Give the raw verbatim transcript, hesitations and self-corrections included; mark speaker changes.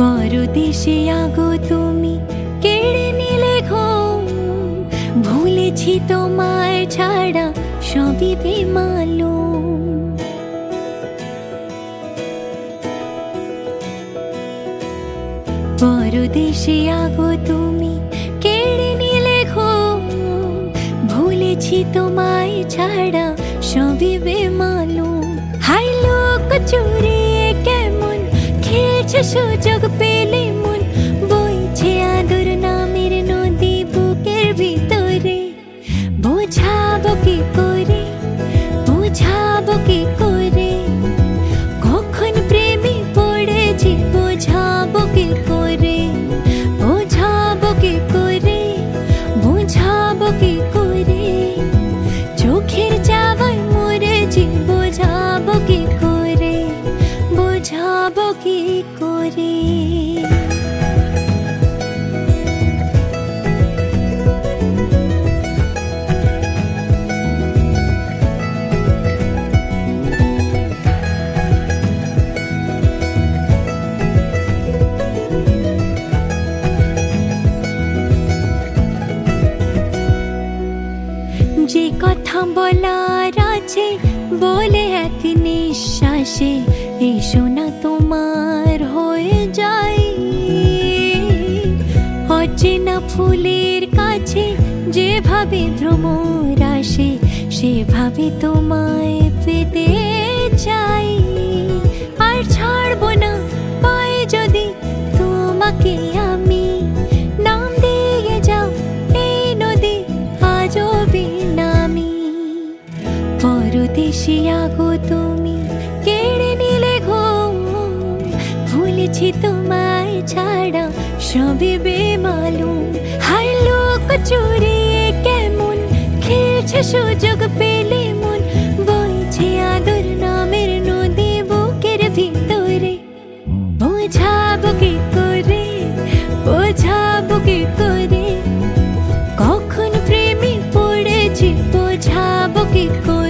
Speaker 1: পরদেশিয়া গো তুমি কেড়ে নিলে ঘুম, ভুলেছি তোমায় ছাড়া সবই বেমালুম। পরদেশিয়া গো তুমি কেড়ে নিলে ঘুম, ভুলেছি তোমায় ছাড়া সবই বেমালুম। হাই লোক চুরিয়ে কেমন খেলছে সুযোগ পেলে মন, বইছে আদর নামের নদী বুকের ভিতরে। বোঝাবো কি করে, বোঝাবো কি করে, কখন প্রেমে পড়েছি বোঝাবো কি করে, বোঝাবো কি করে, বোঝাবো কি করে, চোখের চাওয়ায় মরেছি বোঝাবো কি করে, বোঝাবো কি করে। যে কথা বলার আছে বলে এক নিঃশ্বাসে, এই শোনা তোমার হয়ে যায়। অচেনা ফুলের কাছে যেভাবে ভ্রমর আসে, সেভাবে তোমায় পেতে চাই। আর ছাড়বো না পায়ে যদি তোমাকে আমি, নাম দিয়ে যাও এই নদী আজও বেনামি। পরদেশিয়া গো তুমি কেড়ে নিলে ঘুম, ভুলেছি তোমায় ছাড়া সবই বেমালুম। হাই লোক চুরিয়ে কেমন খেলছে সুযোগ পেলে মন, বইছে আদর নামের নদী বুকের ভিতরে। বোঝাবো কি করে, বোঝাবো কি করে, কখন প্রেমে পড়েছি বোঝাবো কি করে।